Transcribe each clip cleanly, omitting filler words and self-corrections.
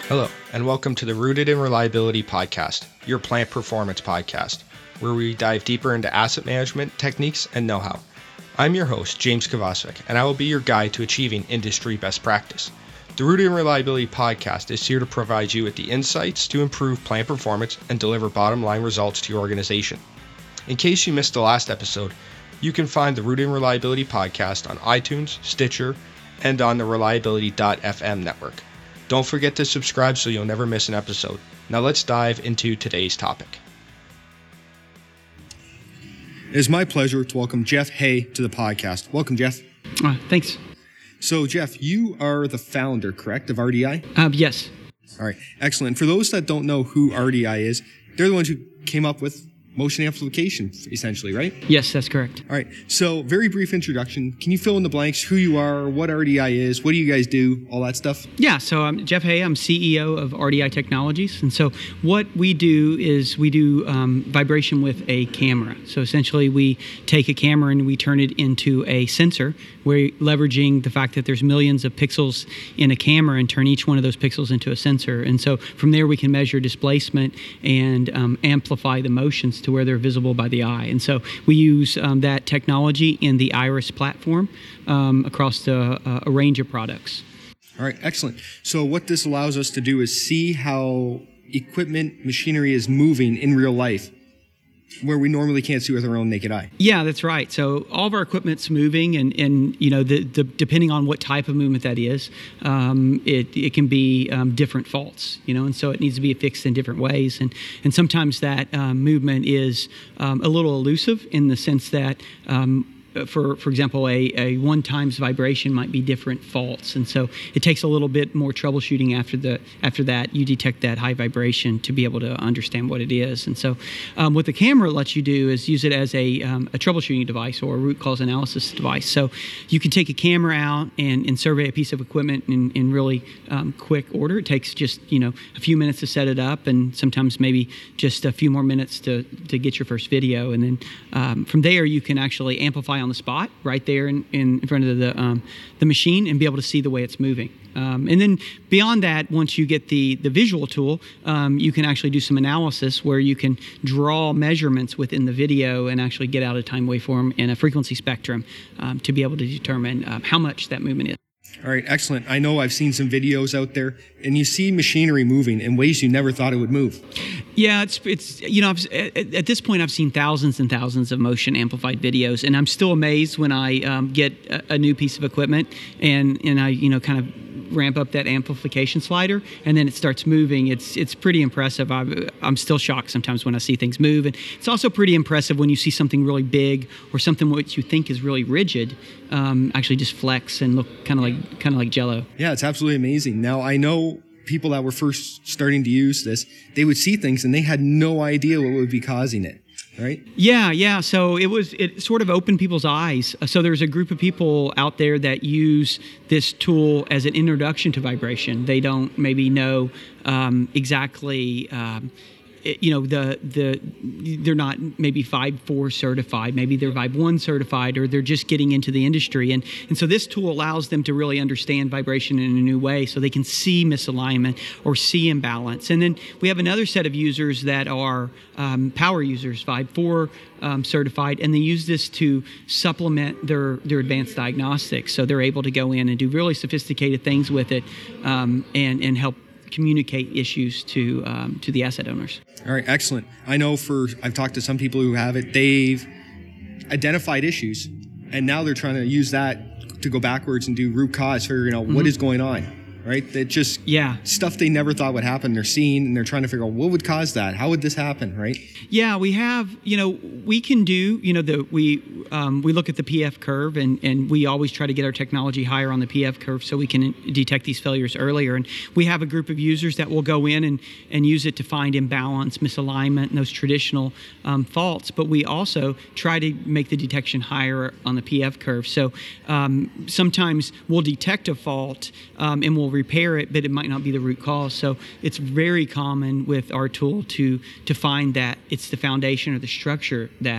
Hello, and welcome to the Rooted in Reliability podcast, your plant performance podcast, where we dive deeper into asset management techniques and know-how. I'm your host, James Kovacevic, and I will be your guide to achieving industry best practice. The Rooted in Reliability podcast is here to provide you with the insights to improve plant performance and deliver bottom-line results to your organization. In case you missed the last episode, you can find the Rooted in Reliability podcast on iTunes, Stitcher, and on the Reliability.fm network. Don't forget to subscribe so you'll never miss an episode. Now let's dive into today's topic. It is my pleasure to welcome Jeff Hay to the podcast. Welcome, Jeff. Thanks. So, Jeff, you are the founder, correct, of RDI? Yes. All right, excellent. For those that don't know who RDI is, they're the ones who came up with motion amplification, essentially, right? Yes, that's correct. All right, so very brief introduction. Can you fill in the blanks, who you are, what RDI is, what do you guys do, all that stuff? Yeah, so I'm Jeff Hay. I'm CEO of RDI Technologies. And so what we do is we do vibration with a camera. So essentially we take a camera and we turn it into a sensor. We're leveraging the fact that there's millions of pixels in a camera and turn each one of those pixels into a sensor. And so from there we can measure displacement and amplify the motions to where they're visible by the eye. And so we use that technology in the Iris platform across a range of products. All right, excellent. So what this allows us to do is see how equipment, machinery is moving in real life, where we normally can't see with our own naked eye. Yeah, that's right. So all of our equipment's moving, and you know, the depending on what type of movement that is, it can be different faults, you know, and so it needs to be fixed in different ways, and sometimes that movement is a little elusive in the sense that. For example, a one times vibration might be different faults, and so it takes a little bit more troubleshooting after that you detect that high vibration to be able to understand what it is. And so what the camera lets you do is use it as a troubleshooting device or a root cause analysis device. So you can take a camera out and survey a piece of equipment in really quick order. It takes just a few minutes to set it up, and sometimes maybe just a few more minutes to get your first video, and then from there you can actually amplify on the spot right there in front of the machine and be able to see the way it's moving. And then beyond that, once you get the visual tool, you can actually do some analysis where you can draw measurements within the video and actually get out a time waveform and a frequency spectrum to be able to determine how much that movement is. All right, excellent. I know I've seen some videos out there, and you see machinery moving in ways you never thought it would move. Yeah, it's at this point I've seen thousands and thousands of motion amplified videos, and I'm still amazed when I get a new piece of equipment and I kind of ramp up that amplification slider, and then it starts moving. It's pretty impressive. I'm still shocked sometimes when I see things move, and it's also pretty impressive when you see something really big or something which you think is really rigid actually just flex and look kind of like Jello. Yeah, it's absolutely amazing. Now I know people that were first starting to use this, they would see things and they had no idea what would be causing it. Right? Yeah. So it sort of opened people's eyes. So there's a group of people out there that use this tool as an introduction to vibration. They don't maybe know exactly. They're not maybe Vibe 4 certified, maybe they're Vibe 1 certified, or they're just getting into the industry. And so this tool allows them to really understand vibration in a new way so they can see misalignment or see imbalance. And then we have another set of users that are power users, Vibe 4 certified, and they use this to supplement their advanced diagnostics. So they're able to go in and do really sophisticated things with it and help communicate issues to the asset owners. All right, excellent. I know I've talked to some people who have it, they've identified issues, and now they're trying to use that to go backwards and do root cause, figuring out what is going on, right? That just stuff they never thought would happen. They're seeing, and they're trying to figure out what would cause that. How would this happen, right? Yeah, we have, we can do, we look at the PF curve, and we always try to get our technology higher on the PF curve so we can detect these failures earlier. And we have a group of users that will go in and use it to find imbalance, misalignment, and those traditional faults. But we also try to make the detection higher on the PF curve. So sometimes we'll detect a fault and we'll repair it, but it might not be the root cause. So it's very common with our tool to find that it's the foundation or the structure that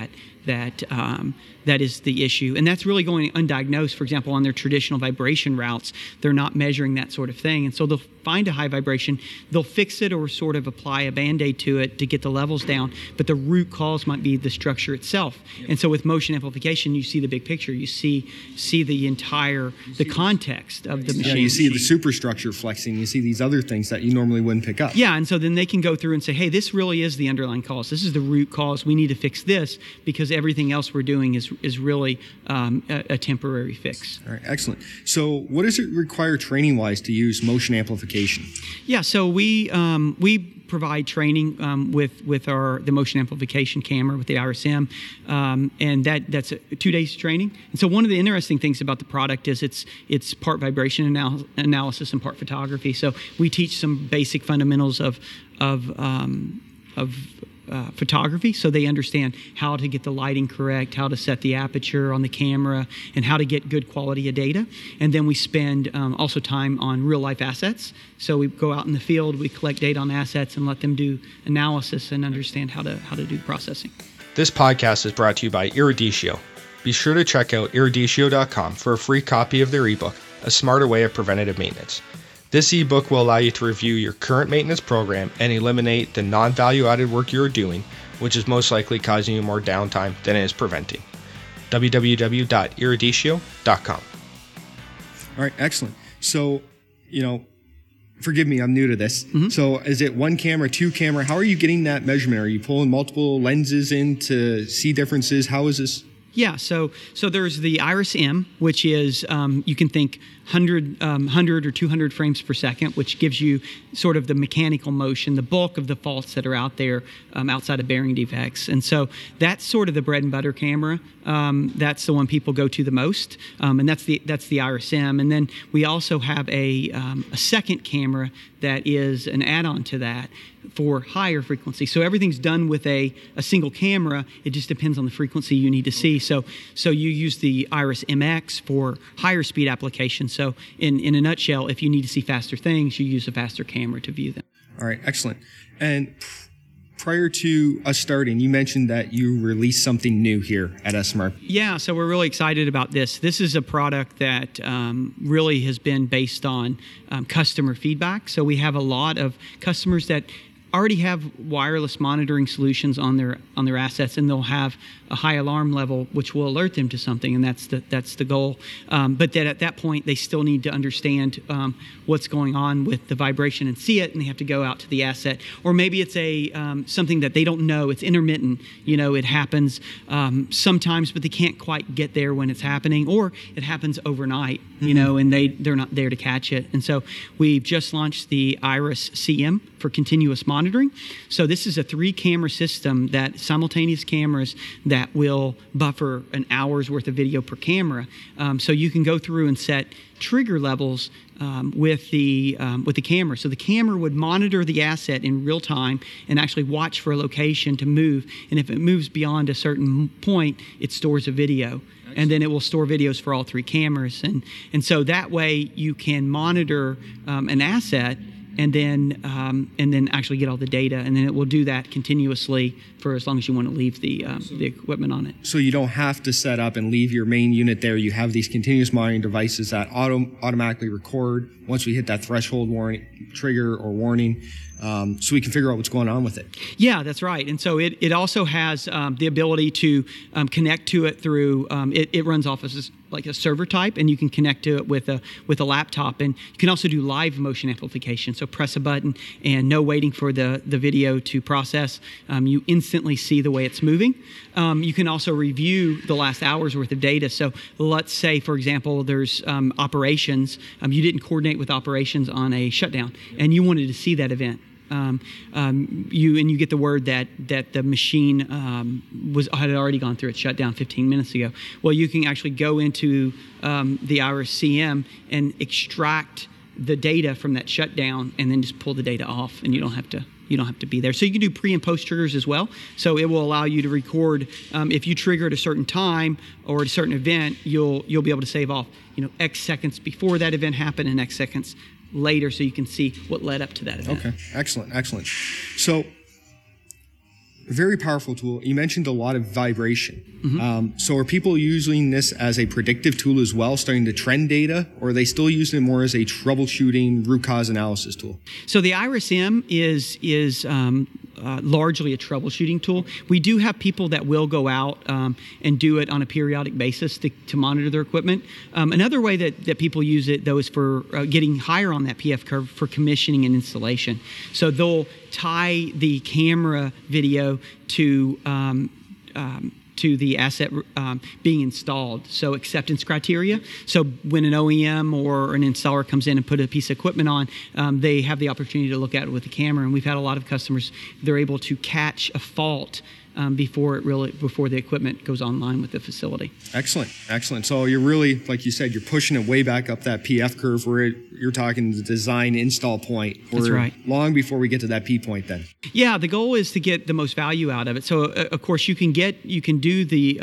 that is the issue. And that's really going undiagnosed. For example, on their traditional vibration routes, they're not measuring that sort of thing. And so they'll find a high vibration, they'll fix it or sort of apply a Band-Aid to it to get the levels down, but the root cause might be the structure itself. And so with motion amplification, you see the big picture. You see the context of the machine. Yeah, you see the superstructure flexing. You see these other things that you normally wouldn't pick up. Yeah, and so then they can go through and say, hey, this really is the underlying cause. This is the root cause. We need to fix this because everything else we're doing is really a temporary fix. All right, excellent. So what does it require training-wise to use motion amplification? Yeah, so we provide training with the motion amplification camera with the IRIS-M, and that's 2 days training. And so one of the interesting things about the product is it's part vibration analysis and part photography. So we teach some basic fundamentals of photography, so they understand how to get the lighting correct, how to set the aperture on the camera, and how to get good quality of data. And then we spend also time on real life assets. So we go out in the field, we collect data on assets and let them do analysis and understand how to do processing. This podcast is brought to you by Eruditio. Be sure to check out eruditio.com for a free copy of their ebook, A Smarter Way of Preventative Maintenance. This ebook will allow you to review your current maintenance program and eliminate the non-value-added work you are doing, which is most likely causing you more downtime than it is preventing. www.eruditio.com. All right, excellent. So, forgive me, I'm new to this. Mm-hmm. So is it one camera, two camera? How are you getting that measurement? Are you pulling multiple lenses in to see differences? How is this? Yeah, so there's the IRIS-M, which is, you can think 100 or 200 frames per second, which gives you sort of the mechanical motion, the bulk of the faults that are out there outside of bearing defects. And so that's sort of the bread and butter camera. That's the one people go to the most, and that's the IRIS-M. And then we also have a second camera that is an add-on to that for higher frequency. So everything's done with a single camera. It just depends on the frequency you need to see. So you use the IRIS-MX for higher speed applications. So in a nutshell, if you need to see faster things, you use a faster camera to view them. All right, excellent. And prior to us starting, you mentioned that you released something new here at SMR. Yeah, so we're really excited about this. This is a product that really has been based on customer feedback. So we have a lot of customers that already have wireless monitoring solutions on their assets, and they'll have a high alarm level which will alert them to something, and that's the goal. But that at that point they still need to understand what's going on with the vibration and see it, and they have to go out to the asset. Or maybe it's something that they don't know. It's intermittent. It happens sometimes, but they can't quite get there when it's happening, or it happens overnight. And they're not there to catch it. And so we've just launched the IRIS-CM for continuous monitoring. So this is a 3-camera system, that simultaneous cameras that will buffer an hour's worth of video per camera. So you can go through and set trigger levels with the camera. So the camera would monitor the asset in real time and actually watch for a location to move. And if it moves beyond a certain point, it stores a video. And then it will store videos for all 3 cameras. And so that way you can monitor an asset and then actually get all the data, and then it will do that continuously for as long as you want to leave the equipment on it. So you don't have to set up and leave your main unit there. You have these continuous monitoring devices that automatically record once we hit that threshold trigger or warning, so we can figure out what's going on with it. Yeah, that's right. And so it also has the ability to connect to it through, it runs off as like a server type, and you can connect to it with a laptop. And you can also do live motion amplification. So press a button and no waiting for the video to process. You instantly see the way it's moving. You can also review the last hour's worth of data. So let's say, for example, there's operations. You didn't coordinate with operations on a shutdown, and you wanted to see that event. You get the word that the machine had already gone through its shutdown 15 minutes ago. Well, you can actually go into the IRIS-CM and extract the data from that shutdown, and then just pull the data off, and you don't have to be there. So you can do pre and post triggers as well. So it will allow you to record if you trigger at a certain time or at a certain event, you'll be able to save off X seconds before that event happened and X seconds later, so you can see what led up to that event. Okay, excellent. So very powerful tool. You mentioned a lot of vibration. So are people using this as a predictive tool as well, starting to trend data, or are they still using it more as a troubleshooting root cause analysis tool? So the Iris-M is largely a troubleshooting tool. We do have people that will go out and do it on a periodic basis to monitor their equipment. Another way that people use it, though, is for getting higher on that PF curve for commissioning and installation. So they'll tie the camera video to the asset being installed. So acceptance criteria. So when an OEM or an installer comes in and put a piece of equipment on, they have the opportunity to look at it with the camera. And we've had a lot of customers, they're able to catch a fault before the equipment goes online with the facility. Excellent. So you're really, like you said, you're pushing it way back up that PF curve where you're talking the design install point. That's right. Long before we get to that P point then. Yeah, the goal is to get the most value out of it. So of course you can do the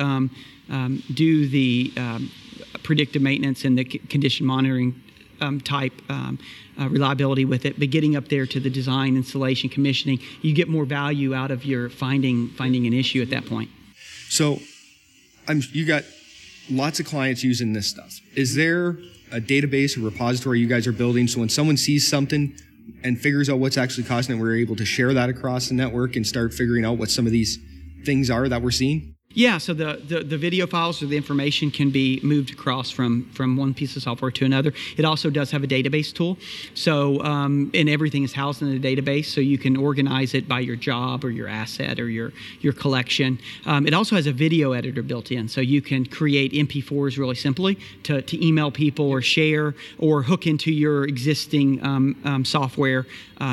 predictive maintenance and the condition monitoring type reliability with it, but getting up there to the design, installation, commissioning, you get more value out of your finding an issue at that point. So you got lots of clients using this stuff. Is there a database or repository you guys are building so when someone sees something and figures out what's actually causing it, we're able to share that across the network and start figuring out what some of these things are that we're seeing? Yeah, so the video files or the information can be moved across from one piece of software to another. It also does have a database tool. So, and everything is housed in a database, so you can organize it by your job or your asset or your collection. It also has a video editor built in, so you can create MP4s really simply to email people or share or hook into your existing software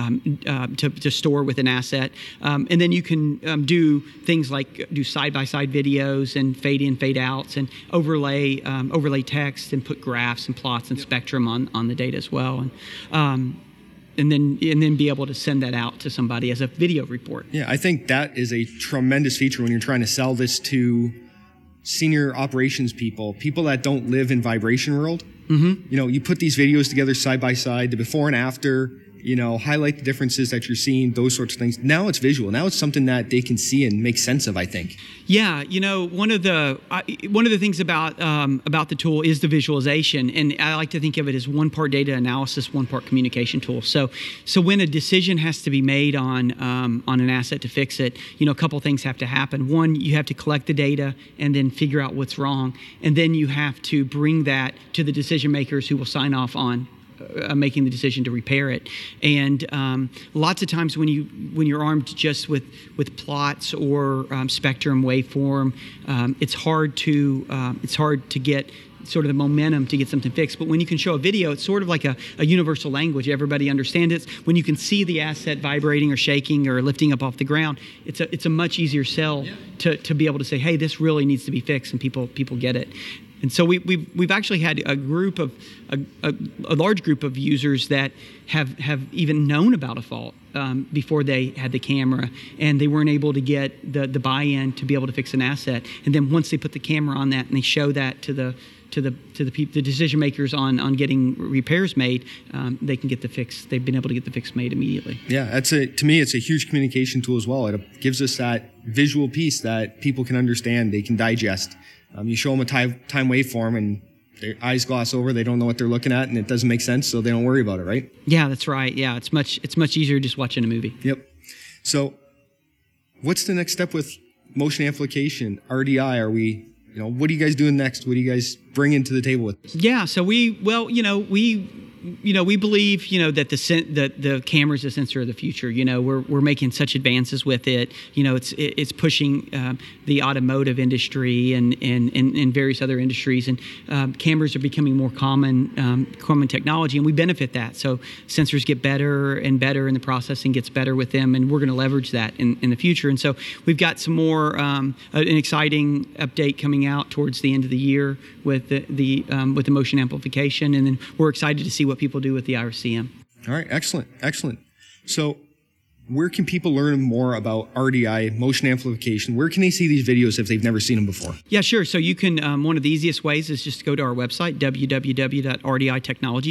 to store with an asset. And then you can do things like do side-by-side videos and fade in, fade outs, and overlay text and put graphs and plots and spectrum on the data as well, and then be able to send that out to somebody as a video report. Yeah, I think that is a tremendous feature when you're trying to sell this to senior operations people that don't live in vibration world. You know, you put these videos together side by side, the before and after. You know, highlight the differences that you're seeing, those sorts of things. Now it's visual. Now it's something that they can see and make sense of, I think. Yeah, you know, one of the things about the tool is the visualization, and I like to think of it as one part data analysis, one part communication tool. So when a decision has to be made on an asset to fix it, you know, a couple things have to happen. One, you have to collect the data and then figure out what's wrong, and then you have to bring that to the decision makers who will sign off on making the decision to repair it. And lots of times when you're armed just with plots or spectrum waveform, it's hard to get sort of the momentum to get something fixed. But when you can show a video, it's sort of like a universal language. Everybody understands it. When you can see the asset vibrating or shaking or lifting up off the ground, it's a much easier sell to be able to say, hey, this really needs to be fixed, and people get it. And so we've actually had a large group of users that have even known about a fault before they had the camera, and they weren't able to get the buy-in to be able to fix an asset. And then once they put the camera on that and they show that to the decision makers on getting repairs made, they can get the fix. They've been able to get the fix made immediately. Yeah, to me, it's a huge communication tool as well. It gives us that visual piece that people can understand, they can digest. You show them a time waveform and their eyes gloss over, they don't know what they're looking at, and it doesn't make sense, so they don't worry about it, right? Yeah, that's right. Yeah, it's much easier just watching a movie. Yep. So what's the next step with motion amplification, RDI? What are you guys doing next? What do you guys bring into the table with this? Yeah, so we believe that the camera is the sensor of the future. We're making such advances with it. It's pushing the automotive industry and various other industries, and cameras are becoming more common technology, and we benefit that. So sensors get better and better, and the processing gets better with them, and we're going to leverage that in the future. And so we've got some more an exciting update coming out towards the end of the year with the motion amplification, and then we're excited to see what people do with the Iris-M. All right, excellent. So where can people learn more about RDI, motion amplification? Where can they see these videos if they've never seen them before? Yeah, sure. So you can, one of the easiest ways is just to go to our website,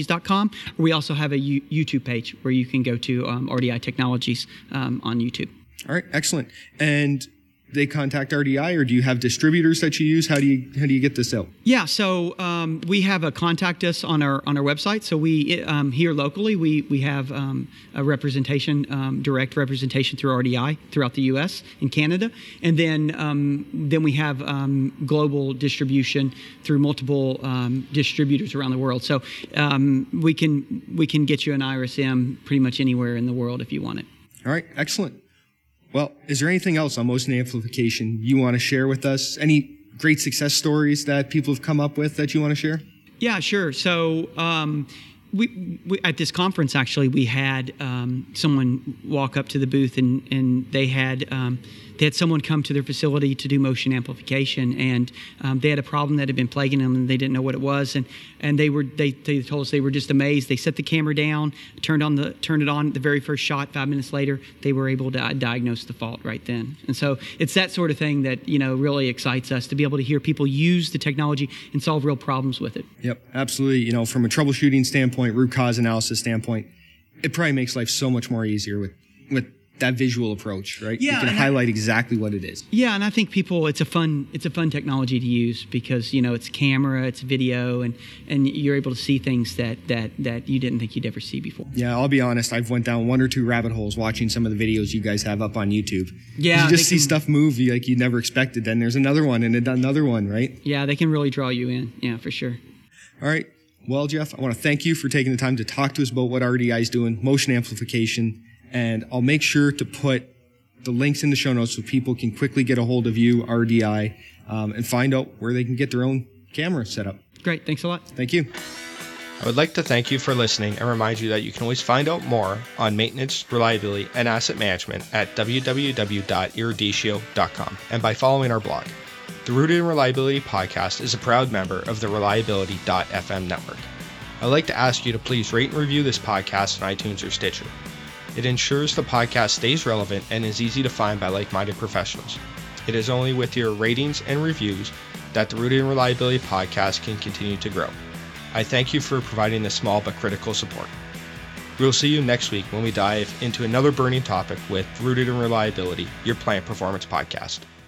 www.rditechnologies.com. We also have a YouTube page where you can go to RDI Technologies on YouTube. All right, excellent. And they contact RDI, or do you have distributors that you use? How do you get this out? Yeah, so we have a contact us on our website. So we here locally we have a representation, direct representation through RDI throughout the U.S. and Canada, and then we have global distribution through multiple distributors around the world. So we can get you an Iris-M pretty much anywhere in the world if you want it. All right, excellent. Well, is there anything else on motion amplification you want to share with us? Any great success stories that people have come up with that you want to share? Yeah, sure. So we at this conference, actually, we had someone walk up to the booth, and they had someone come to their facility to do motion amplification, and they had a problem that had been plaguing them, and they didn't know what it was, and they told us they were just amazed. They set the camera down, turned it on the very first shot. 5 minutes later, they were able to diagnose the fault right then. And so it's that sort of thing that really excites us, to be able to hear people use the technology and solve real problems with it. Yep, absolutely. From a troubleshooting standpoint, root cause analysis standpoint, it probably makes life so much more easier with that visual approach, right? Yeah, you can highlight exactly what it is. Yeah, and I think it's a fun technology to use, because it's camera, it's video, and you're able to see things that you didn't think you'd ever see before. Yeah, I'll be honest, I've went down one or two rabbit holes watching some of the videos you guys have up on YouTube. Yeah, you just see stuff move like you never expected. Then there's another one and another one, right? Yeah, they can really draw you in. Yeah, for sure. All right. Well, Jeff, I want to thank you for taking the time to talk to us about what RDI is doing, motion amplification. And I'll make sure to put the links in the show notes so people can quickly get a hold of you, RDI, and find out where they can get their own camera set up. Great. Thanks a lot. Thank you. I would like to thank you for listening and remind you that you can always find out more on maintenance, reliability, and asset management at www.eruditio.com and by following our blog. The Rooted in Reliability podcast is a proud member of the Reliability.fm network. I'd like to ask you to please rate and review this podcast on iTunes or Stitcher. It ensures the podcast stays relevant and is easy to find by like-minded professionals. It is only with your ratings and reviews that the Rooted in Reliability podcast can continue to grow. I thank you for providing this small but critical support. We'll see you next week when we dive into another burning topic with Rooted in Reliability, your plant performance podcast.